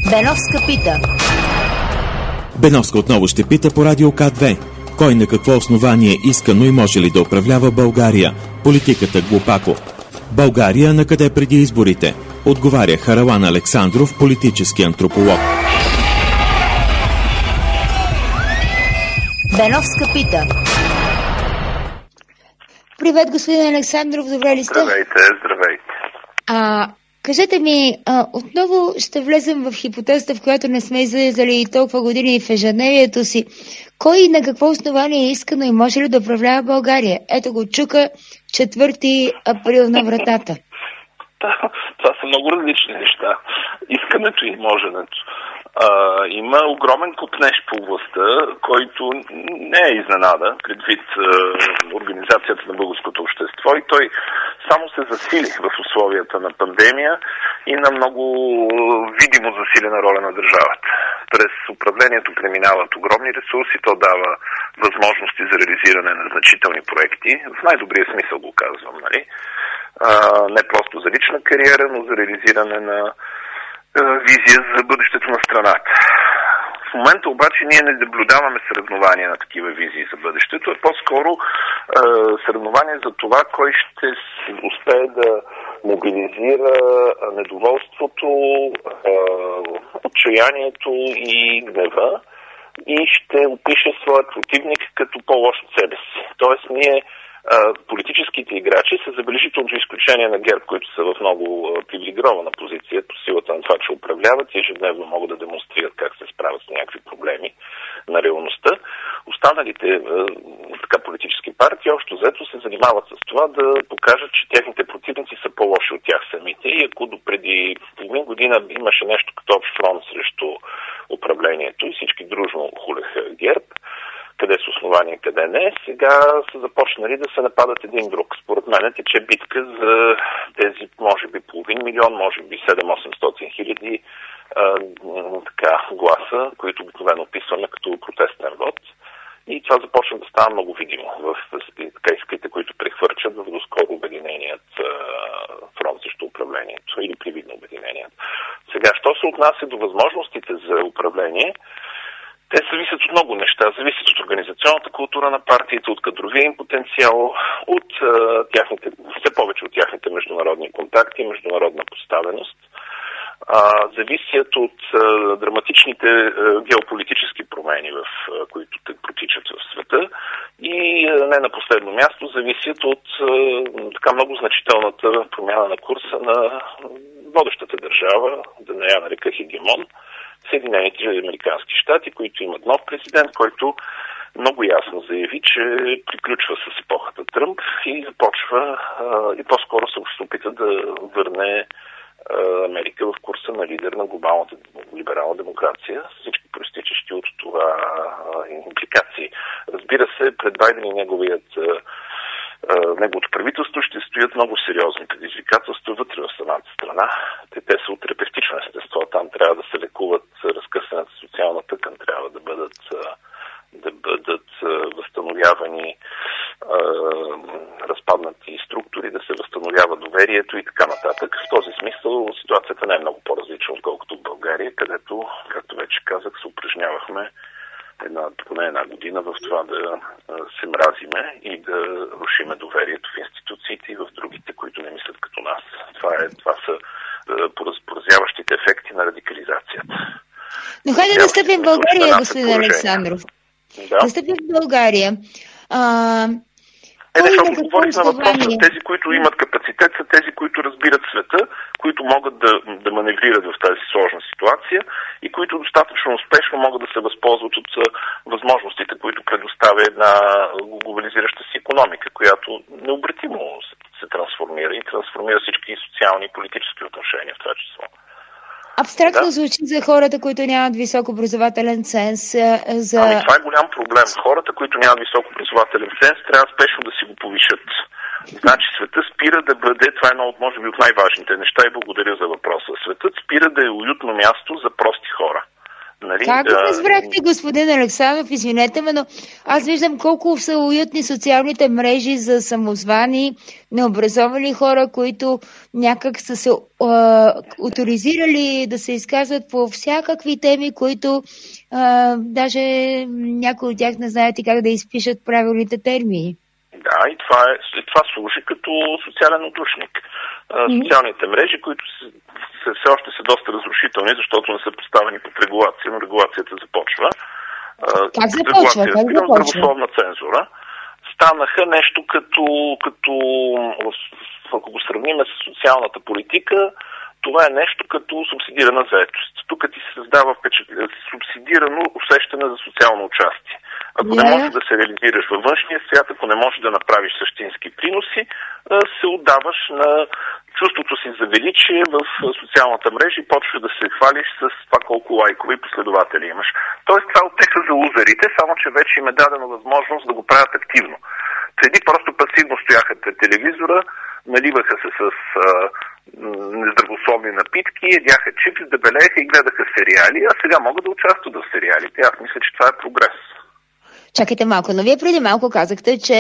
Беновска пита. Беновска отново ще пита по радио К2. Кой на какво основание искано и може ли да управлява България? Политиката глупако. България на къде преди изборите? Отговаря Харалан Александров, политически антрополог. Беновска пита. Привет, господин Александров, добре ли сте? Здравейте. Кажете ми, отново ще влезем в хипотезата, в която не сме излизали толкова години в ежедневието си. Кой и на какво основание е искано и може ли да управлява България? Ето го чука 4 април на вратата. Това са много различни неща. Искането и моженето. Има огромен купнеж по властта, който не е изненада, предвид организацията на българското общество, и той само се засили в условията на пандемия и на много видимо засилена роля на държавата. През управлението преминават огромни ресурси, то дава възможности за реализиране на значителни проекти, в най-добрия смисъл го казвам, нали? Не просто за лична кариера, но за реализиране на визия за бъдещето на страната. В момента обаче ние не наблюдаваме съревнования на такива визии за бъдещето, а по-скоро съревнования за това, кой ще успее да мобилизира недоволството, отчаянието и гнева и ще опише своят противник като по-лош от себе си. Тоест ние политическите играчи са забележително изключение на ГЕРБ, които са в много привилегирована позиция по силата на това, че управляват и ежедневно могат да демонстрират как се справят с някакви проблеми на реалността. Останалите така политически партии общо взето се занимават с това да покажат, че техните противници са по-лоши от тях самите, и ако допреди половин година имаше нещо като общ фронт срещу управлението и всички дружно хулеха ГЕРБ, къде с основание, къде не, сега са започнали да се нападат един друг. Според мен тече битка за тези, може би, 500 000, може би 700-800 хиляди гласа, които обикновено описваме като протестен вот. И това започна да става много видимо в искрите, които прехвърчат в доскоро обединеният фронт срещу управлението или привидно обединеният. Сега, що се отнася до възможностите за управление, те зависят от много неща. Зависят от организационната култура на партиите, от кадровия им потенциал, от все повече от тяхните международни контакти, международна поставеност. Зависят от драматичните геополитически промени, в които те протичат в света, и не на последно място зависят от така много значителната промяна на курса на водещата държава, да не я нарека хегемон, Съединените американски щати, които имат нов президент, който много ясно заяви, че приключва с епохата Тръмп и започва и по-скоро се опита да върне Америка в курса на лидер на глобалната либерална демокрация, с всички проистичащи от това импликации. Разбира се, пред Байден и неговото правителство ще стоят много сериозни предизвикателства вътре в самата страна. Те са от терапевтично естество. Там трябва да се лекуват разкъсаната социална тъкан, трябва да бъдат възстановявани разпаднати структури, да се възстановява доверието и така нататък. В този смисъл ситуацията не е много по-различна, отколкото в България, където, както вече казах, се упражнявахме поне една година в това да се мразиме и да рушиме доверието в институциите и в другите, които не мислят като нас. Това са поразяващите ефекти на радикализацията. Но хайде да стъпим в България, господин Александров. Да стъпим в България. Защото говорим на въпроса, тези, които имат капацитет, са тези, които разбират света, които могат да маневрират в тази сложна ситуация и които достатъчно успешно могат да се възползват от възможностите, които предоставя една глобализираща си икономика, която необратимо се трансформира и трансформира всички социални и политически отношения в това число. Абстрактно звучи за хората, които нямат високообразователен ценз. Това е голям проблем. Хората, които нямат високообразователен ценз, трябва спешно да си го повишат. Значи света спира да бъде, това е едно от, може би, от най-важните неща, и благодаря за въпроса. Светът спира да е уютно място за прости хора. Нали? Как го разбрахте, господин Александров? Извинете ме, но аз виждам колко са уютни социалните мрежи за самозвани, необразовани хора, които някак са се оторизирали да се изказват по всякакви теми, които даже някои от тях не знаят и как да изпишат правилните термини. Да, и това служи като социален отдушник. Социалните мрежи, които все още са доста разрушителни, защото не са поставени под регулация, но регулацията започва. Как започва? Здравословна цензура. Станаха нещо като ако го сравним с социалната политика, това е нещо като субсидирана заетост. Тук ти се създава субсидирано усещане за социално участие. Ако не можеш да се реализираш във външния свят, ако не можеш да направиш същински приноси, се отдаваш на чувството си за величие в социалната мрежа и почваш да се хвалиш с това колко лайкове и последователи имаш. Тоест това оттеха за лузерите, само че вече им е дадена възможност да го правят активно. Преди просто пасивно стояха пред телевизора, наливаха се с нездравословни напитки, ядяха чипс, дебелееха и гледаха сериали, а сега могат да участват в сериалите. Аз мисля, че това е прогрес. Чакайте малко, но вие преди малко казахте, че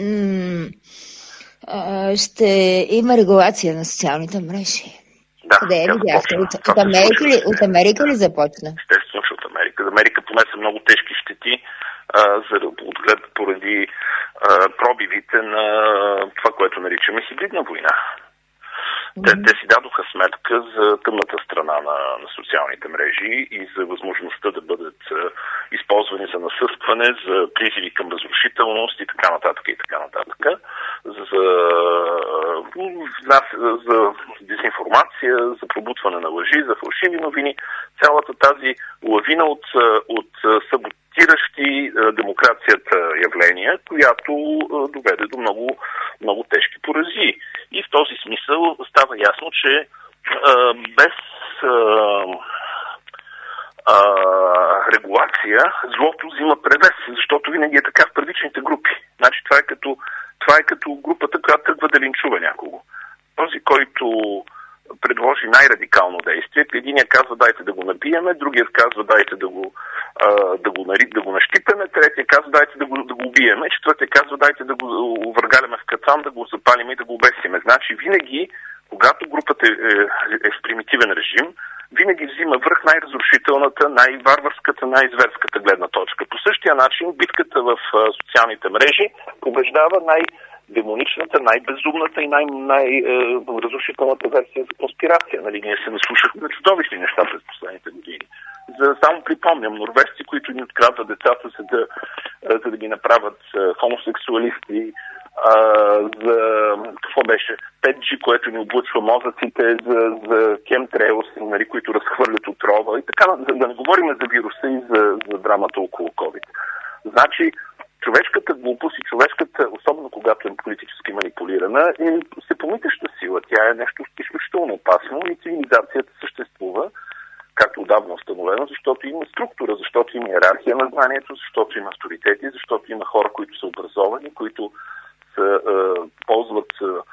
ще има регулация на социалните мрежи. Да, къде я видяхте? От Америка ли започна? Естествено, че от Америка. Америка понесе много тежки щети поради пробивите на това, което наричаме хибридна война. Те си дадоха сметка за тъмната страна на социалните мрежи и за възможността да бъдат използвани за насъскване, за призиви към разрушителност и така нататък и така нататък, за дезинформация, за пробутване на лъжи, за фалшиви новини. Цялата тази лавина от саботиращи демокрацията явления, която доведе до много, много тежки поразии. И в този смисъл става ясно, че без регулация злото взима превес, защото винаги е така в първичните групи. Значи това е като групата, която тръгва да линчува някого. Този, който предложи най-радикално действие, единият казва дайте да го набиеме, другият казва дайте да го нащипеме, третият казва дайте да го убиеме, четвъртият казва дайте да го увъргаляме в кацан, да го запалим и да го обесиме. Значи винаги, когато групата е в примитивен режим, винаги взима връх най-разрушителната, най-варварската, най-зверската гледна точка. По същия начин битката в социалните мрежи побеждава демоничната, най-безумната и най-разрушителната версия за конспирация. Нали, ние се наслушахме на чудовищни неща през последните години. Само припомням, норвежци, които ни открадват децата, за да ги направят хомосексуалисти, за какво беше 5G, което ни облъчва мозъците, за chemtrails, нали, които разхвърлят отрова и така, да не говорим за вируса и за драмата около COVID. Значи, човешката глупост и човешката, особено когато е политически манипулирана, е всепомитаща сила. Тя е нещо изключително опасно и цивилизацията съществува, както отдавна установено, защото има структура, защото има иерархия на знанието, защото има авторитети, защото има хора, които са образовани, които ползват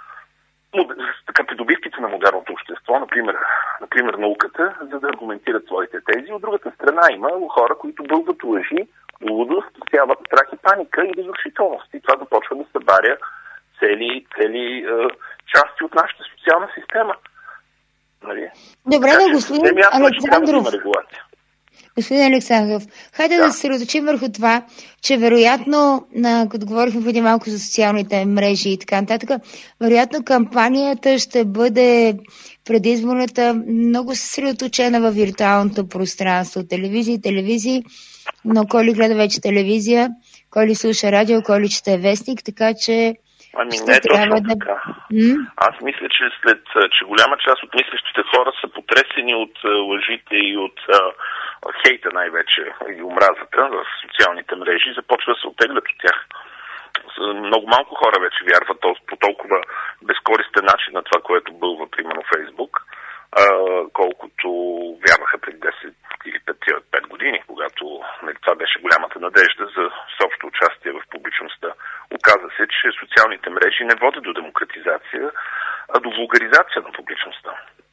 придобивките на модерното общество, например науката, за да аргументират своите тези. От другата страна има хора, които бълват лъжи, лудост, сяват страх и паника и разрушителност. И това започва да събаря цели части от нашата социална система. Нали? Добре, господин Александров. Господин Александров, хайде да се съсредоточим върху това, че вероятно, като говорихме преди малко за социалните мрежи и така нататък, вероятно кампанията ще бъде предизборната много съсредоточена във виртуалното пространство. Телевизии, но кой ли гледа вече телевизия, кой ли слуша радио, кой ли чете вестник, така че не е точно така. Аз мисля, че голяма част от мислещите хора са потресени от лъжите и от хейта най-вече и омразата в социалните мрежи и започва да се оттеглят от тях. Много малко хора вече вярват по толкова безкористен начин на това, което бълва, примерно, Фейсбук, колкото вярваха преди 10 или 5 години, когато това беше голямата надежда за всеобщо участие в публичността. Оказа се, че социалните мрежи не водят до демократизация, а до вулгаризация на публичността.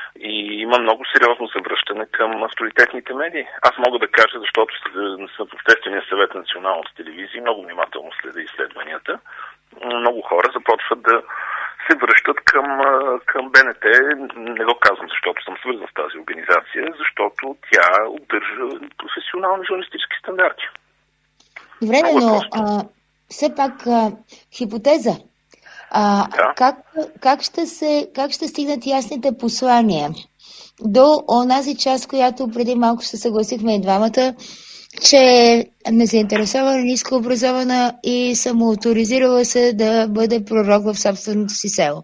И има много сериозно завръщане към авторитетните медии. Аз мога да кажа, защото съм в Обществения съвет на националната телевизия, много внимателно следя изследванията. Много хора започват да се връщат към БНТ. Не го казвам, защото съм свързан с тази организация, защото тя удържа професионални журналистически стандарти. Добре, но все пак хипотеза. Да. Как ще стигнат ясните послания до онази част, която преди малко ще съгласихме и двамата, че е незаинтересована, нискообразована и самоавторизирала се да бъде пророк в собственото си село?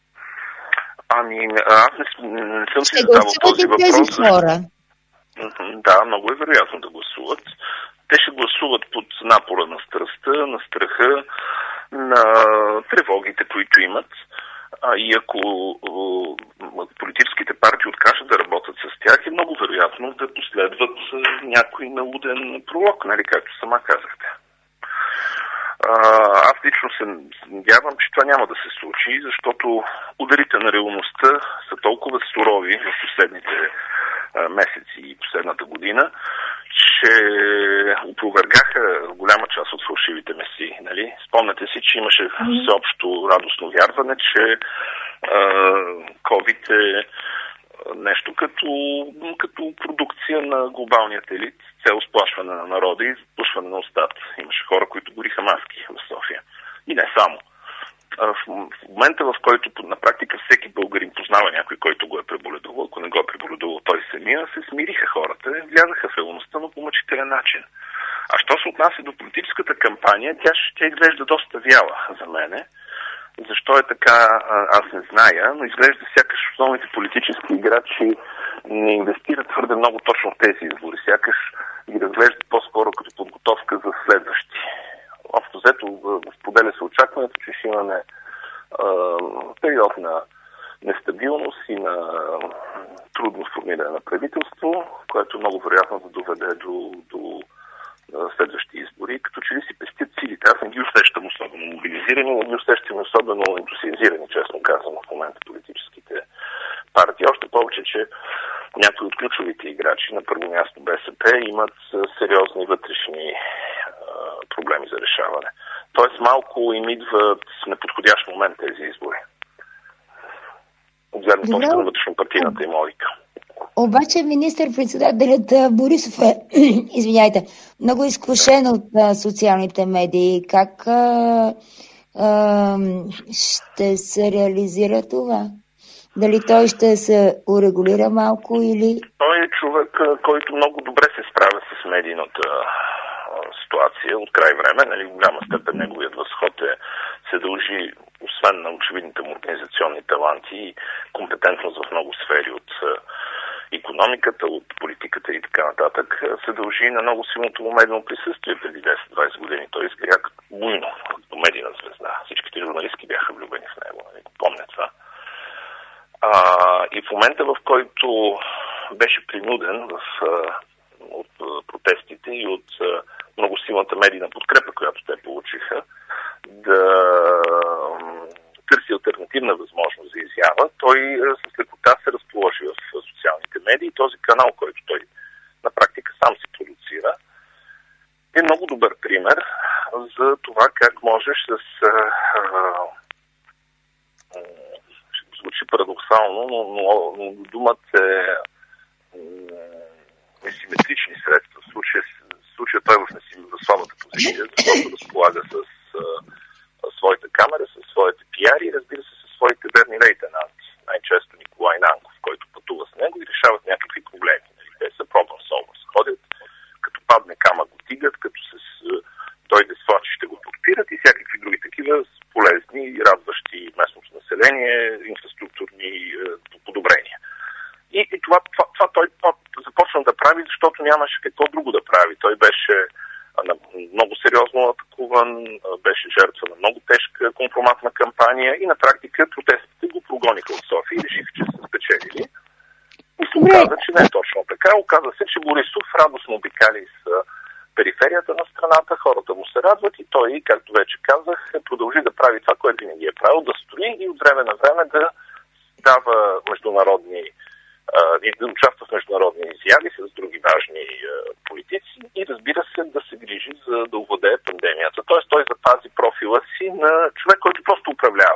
Аз не съм си задавал този въпрос. Тези хора? Да, много е вероятно да гласуват. Те ще гласуват под напора на страстта, на страха, на тревогите, които имат. И ако политическите партии откажат да работят с тях, е много вероятно да последват някой налуден пророк, нали, както сама казахте. Аз лично се надявам, че това няма да се случи, защото ударите на реалността са толкова сурови в последните месеци и последната година, че опровергаха голяма част от фалшивите месии. Нали? Спомняте си, че имаше всеобщо радостно вярване, че COVID е нещо като продукция на глобалният елит, цел сплашване на народа и запушване на устата. Имаше хора, които гориха маски в София. И не само. В момента, в който на практика всеки българин познава някой, който го е преболедувал, ако не го е преболедувал той самия, се смириха хората, влязаха в реалността, но по мъчителен начин. А що се отнася до политическата кампания, тя изглежда доста вяла за мене. Защо е така, аз не зная, но изглежда сякаш основните политически играчи не инвестират твърде много точно в тези избори. Сякаш ги разглеждат по-скоро като подготовка за следващи. Общо взето споделя се очакването, че ще имаме период на нестабилност и на трудно формиране на правителство, което много вероятно да доведе до следващи избори, като че ли си пестят силите. Аз не ги усещам особено мобилизирани, не ги усещам особено ентусиазирани, честно казвам, в момента политическите партии. Още повече, че някои от ключовите играчи, на първо място БСП, имат сериозни вътрешни проблеми за решаване. Тоест малко им идва в неподходящ момент тези избори. От гледна точка на вътрешно-партийната им логика. Обаче министър-председателят Борисов е, извиняйте, много изкушен от социалните медии. Как ще се реализира това? Дали той ще се урегулира малко или... Той е човек, който много добре се справя с медийната ситуация от край време. Нали, в голяма степен неговият възход се дължи, освен на очевидните му организационни таланти и компетентност в много сфери от икономиката, от политиката и така нататък, се дължи на много силното му медийно присъствие преди 10-20 години. Той изгря буйно, като медийна звезда. Всичките журналистки бяха влюбени в него, нали, помня това. И в момента, в който беше принуден от протестите и от много силната медийна подкрепа, която те получиха, да търси алтернативна възможност за изява, той с лекота се разположи в социалните медии. Този канал, който той на практика сам се продуцира, е много добър пример за това как можеш с звучи парадоксално, но думата е несиметрични средства. В случая той в слабата позиция, защото разполага с своята камера, с своите пиари и разбира се със своите верни лейтенанти. Най-често Николай Нанков, който пътува с него и решават някакви проблеми. Те са problem solvers. Ходят, като падне камък го тигат, като дойде свлачи ще го подпират и всякакви други такива полезни и радващи местното население, инфраструктурни подобрения. И това той започна да прави, защото нямаше какво друго да прави. Той беше много сериозно атакуван, беше жертва на много тежка компроматна кампания и на практика протестите го прогониха от София и решиха, че са спечелили. И се оказа, че не е точно така. Оказа се, че Борисов радостно обикали с периферията на страната, хората му се радват и той, както вече казах, продължи да прави това, което винаги е правил, да стои и от време на време да дава международни и да участва в международни изяви с други важни политици и, разбира се, да се грижи за да овладее пандемията. Тоест той запази профила си на човек, който просто управлява.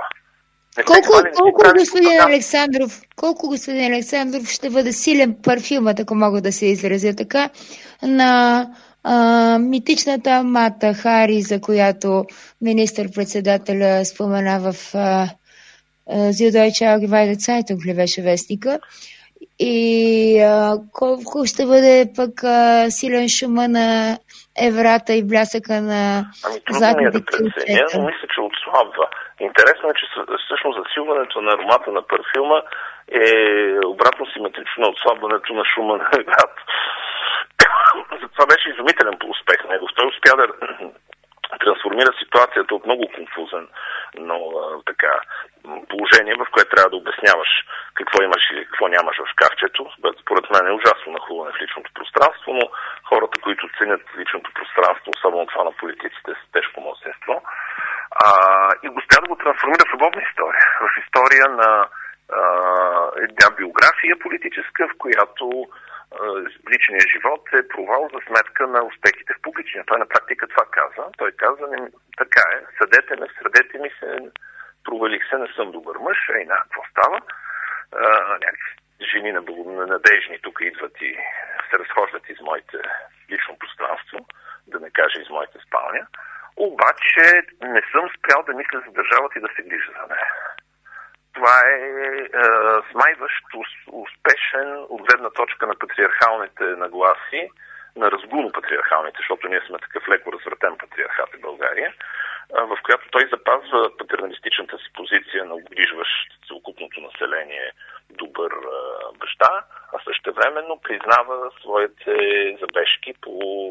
Колко господин Александров ще бъде силен парфюмът, ако мога да се изразя така, на митичната Мата Хари, за която министър-председателя спомена в Süddeutsche Allgemeine Zeitung ли беше вестника, и колко ще бъде пък силен шума на еврата и блясъка на задните преценя, но мисля, че отслабва. Интересно е, че всъщност засилването на аромата на парфюма е обратно симетрично на отслабването на шума на еврата. Затова беше изумителен по успех него. Той успя да трансформира ситуацията от много конфузен, но положение, в което трябва да обясняваш какво имаш или какво нямаш в шкафчето. Според мен е ужасно нахлуване в личното пространство, но хората, които ценят личното пространство, особено това на политиците, с тежко малцинство, и успя да го трансформира в любовна история. В история на една биография политическа, в която личният живот е провал за сметка на успехите в публичния. Той на практика това каза. Той каза, така е, средете ми се, провалих се, не съм добър мъж, какво става? Някакви жени ненадежни тук идват и се разхождат из моите лично пространство, да не кажа из моите спалня. Обаче не съм спрял да мисля за държавата и да се грижа за нея. Това е смайващ, успешен от гледна точка на патриархалните нагласи, на разгулно патриархалните, защото ние сме такъв леко развратен патриархат в България, в която той запазва патерналистичната си позиция на обгрижващ целокупното население добър баща, а същевременно признава своите забежки по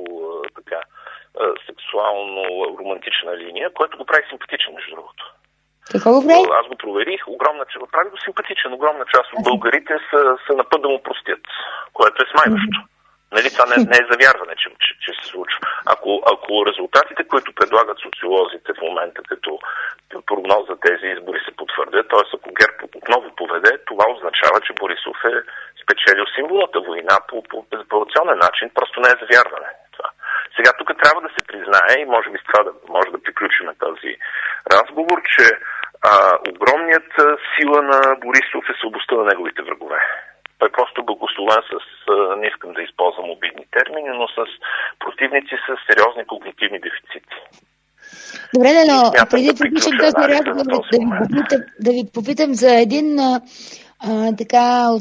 сексуално-романтична линия, което го прави симпатичен, между другото. Аз го проверих, прави го симпатичен. Огромна част от българите са на път да му простят, което е смайващо. Нали, това не е завярване, че се случва. Ако резултатите, които предлагат социолозите в момента като прогноз за тези избори се потвърдят, т.е. ако ГЕРБ отново поведе, това означава, че Борисов е спечелил символната война по безапелационен начин, просто не е завярване. Това. Сега тук трябва да се признае, и може би с това може да приключим този разговор, че огромният сила на Борисов е слабостта на неговите врагове. Той просто благословен не искам да използвам обидни термини, но с противници с сериозни когнитивни дефицити. Добре, но преди да приключим този разговор, да ви попитам за един от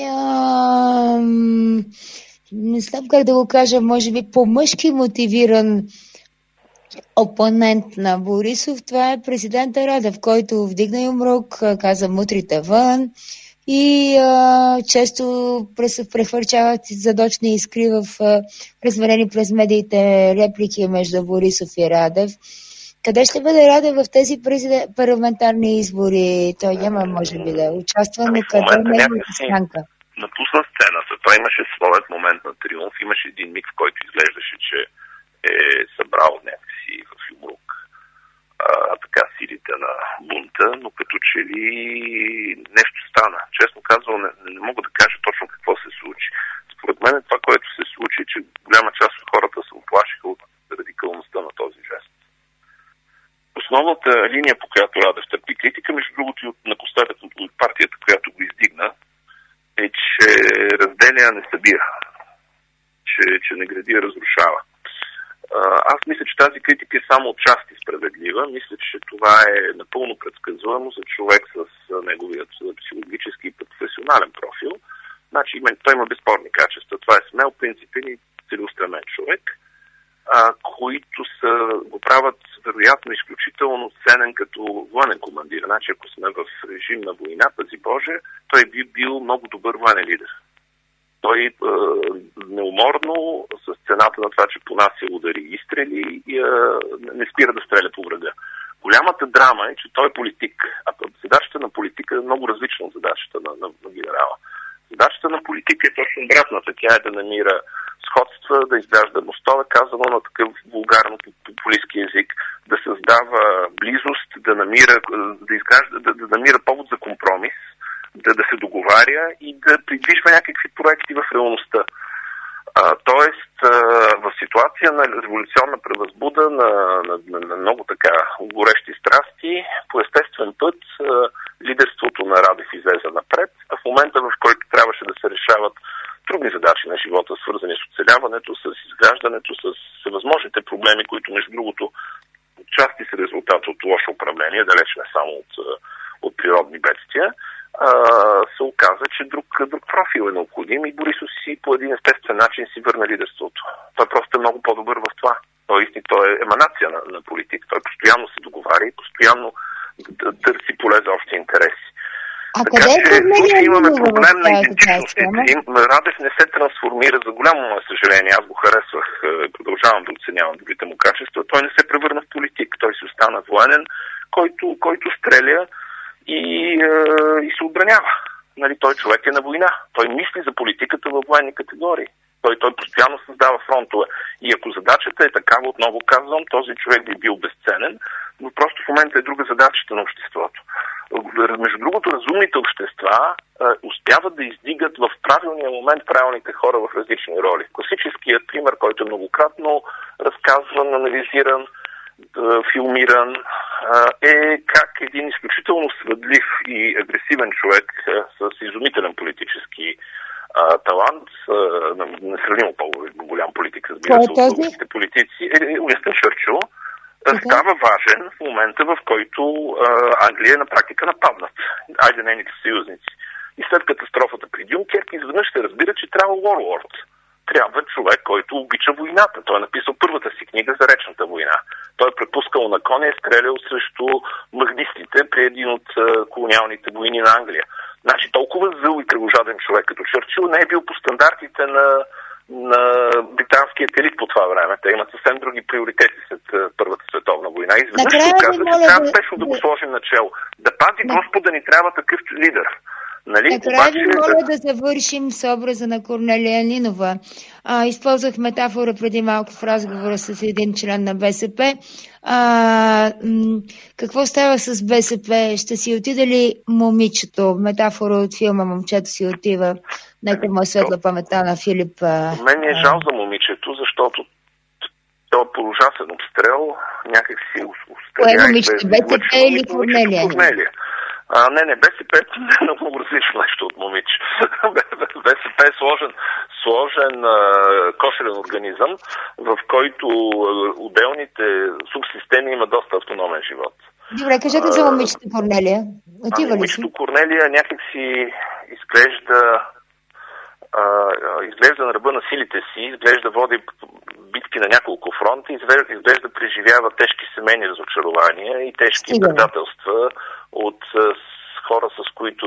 не знам как да го кажа, може би по-мъжки мотивиран опонент на Борисов. Това е президента Радев, който вдигна юмрук, каза мутрите вън и често прехвърчават задочни искри в размерени през медиите реплики между Борисов и Радев. Къде ще бъде Радев в тези парламентарни избори? Той няма, може би, да участва, но къде не е сянка? Напусна сцената. Той имаше своят момент на триумф. Имаше един миг, в който изглеждаше, че е събрал някакси в юмрук силите на бунта, но като че ли нещо стана. Честно казвам, не мога да кажа точно какво се случи. Според мен това, което се случи, че голяма част от хората се оплашиха от радикалността на този жест. Основната линия, по която Радев търпи критика, между другото и на костата от партията, която го издигна, е, че разделя не събира, че не гради, разрушава. Аз мисля, че тази критика е само отчасти справедлива. Мисля, че това е напълно предсказуемо за човек с неговият психологически и професионален профил. Значи, той има безспорни качества. Това е смел, принципен и целеустремен човек, които го правят вероятно изключително ценен като военен командир. Значи, ако сме в режим на война, пази Боже, той би бил много добър военен лидер. Той неуморно, с цената на това, че понася удари и изстрели, не спира да стреля по врага. Голямата драма е, че той е политик. А задачата на политика е много различна от задачата на генерала. Задачата на политика е точно обратната. Тя е да намира сходства, да изгражда мостове, казано на такъв вулгарно популистски език, да създава близост, да намира повод за компромис, да се договаря и да придвижва някакви проекти в реалността. Тоест, в ситуация на революционна превъзбуда, на много така горещи страсти, по естествен път лидерството на Радев излезе напред, а в момента, в който трябваше да се решават трудни задачи на живота, свързани с оцеляването, с изграждането, с всевъзможните проблеми, които, между другото, части са резултат от лошо управление, далеч не само от природни бедствия, се оказа, че друг профил е необходим и Борисов си по един естествен начин си върна лидерството. Той просто е много по-добър в това. Той е еманация на политик. Той постоянно се договаря и постоянно търси поле за общи интереси. Така че случай имаме проблем на идентичностите. Радев не се трансформира, за голямо мое съжаление. Аз го харесвах, продължавам да оценявам добрите му качества. Той не се превърна в политик. Той си остана военен, който стреля и се отбранява. Нали, той човек е на война. Той мисли за политиката във военни категории. Той постоянно създава фронтове. И ако задачата е такава, отново казвам, този човек би бил безценен, но просто в момента е друга задачата на обществото. Между другото, разумните общества успяват да издигат в правилния момент правилните хора в различни роли. Класическият пример, който е многократно разказван, анализиран, филмиран, е как един изключително свъдлив и агресивен човек с изумителен политически талант, несравнимо по-голям политик, разбира се, от българските политици, Уинстън Чърчил, става важен в момента, в който Англия е на практика нападнат. Айде нейните съюзници. И след катастрофата при Дюнкерк изведнъж се разбира, че трябва warlord. Трябва човек, който обича войната. Той е написал първата си книга за речната война. Той е препускал на коня и стрелял срещу магдистите при един от колониалните войни на Англия. Значи толкова зъл и кръвожаден човек като Чърчил не е бил по стандартите на британският елит по това време. Те имат съвсем други приоритети след Първата световна война. Изведнъж се оказа, че трябва спешно да го сложим начело. Да пази Господа ни трябва такъв лидер. Нали? Накрая ви моля да завършим с образа на Корнелия Нинова. Използвах метафора преди малко в разговора с един член на БСП. Какво става с БСП? Ще си отиде ли момичето? Метафора от филма "Момчето си отива". Нека му е светла паметта на Филип. Мен е жал за момичето, защото той е по ужасен обстрел. Някак си кое момичето? БСП или Корнелия? Не, БСП е много различно нещо от момиче. БСП е сложен кошерен организъм, в който отделните субсистеми има доста автономен живот. Добре, кажете за момичето Корнелия. Отива ли си? Момичето Корнелия някак си изглежда на ръба на силите си, изглежда води битки на няколко фронта, изглежда преживява тежки семейни разочарования и тежки предателства от хора, с които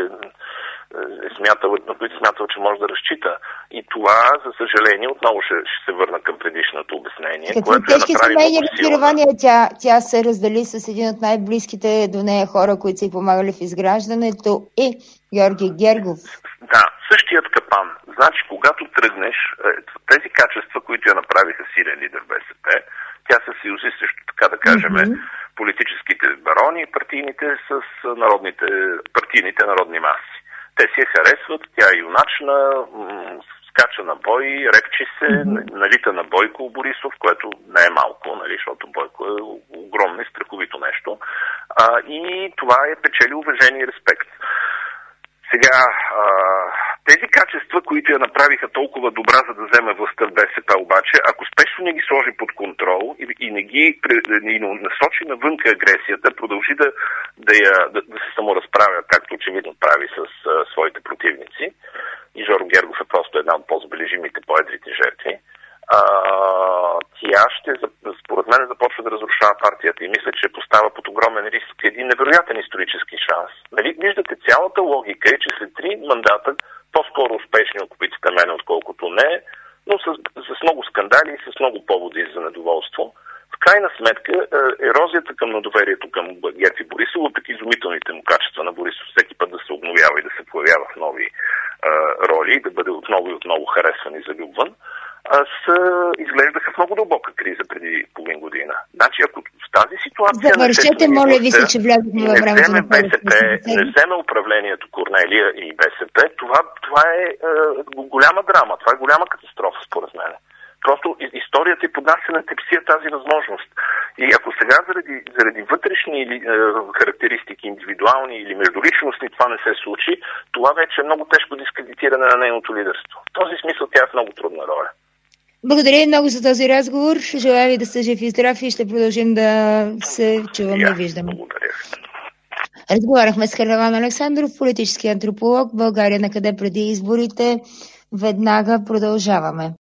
смятал, че може да разчита. И това, за съжаление, отново ще се върна към предишното обяснение. Какви тежки семейни разочарования? Тя се раздели с един от най-близките до нея хора, които са й помагали в изграждането, и Георги Гергов. Да, същият капан. Значи, когато тръгнеш, тези качества, които я направиха силен лидер БСП, тя се съюзи също, така да кажем, политическите барони, партийните с партийните народни маси. Те си я харесват, тя е юначна, скача на бой, репчи се, налита на Бойко Борисов, което не е малко, нали, защото Бойко е огромно и страховито нещо. И това е печели уважение и респект. Сега, тези качества, които я направиха толкова добра, за да вземе властта в БСП, обаче, ако спешно не ги сложи под контрол и не ги насочи навънка агресията, продължи да се саморазправя, както очевидно прави с своите противници, и Жоро Гергов е просто една от по-забележимите, по-едрите жертви, тя според мен започва да разрушава партията и мисля, че поставя под огромен риск един невероятен исторически шанс. Нали, виждате, цялата логика е, че след 3 мандата по-скоро успешни окупите мене, отколкото не, но с много скандали и с много поводи за недоволство. В крайна сметка, ерозията към недоверието към ГЕРБ и Борисов, въпреки изумителните му качества на Борисов, всеки път да се обновява и да се появява в нови роли, да бъде отново и отново харесван и залюбван, изглеждаха в много дълбока криза преди половин година. Значи, ако в тази ситуация завършете, моля ви се, че влязохме във времето на БСП, не вземе управлението Корнелия и БСП, това е голяма драма, това е голяма катастрофа, според мен. Просто историята и поднася на тепсия тази възможност. И ако сега заради вътрешни характеристики, индивидуални или междуличностни, това не се случи, това вече е много тежко дискредитиране на нейното лидерство. В този смисъл тя е в много трудна роля. Благодаря ви много за този разговор. Желая ви да сте жив и здрав и ще продължим да се чуваме и виждаме. Благодаря. Разговаряхме с Хараван Александров, политически антрополог. България накъде преди изборите. Веднага продължаваме.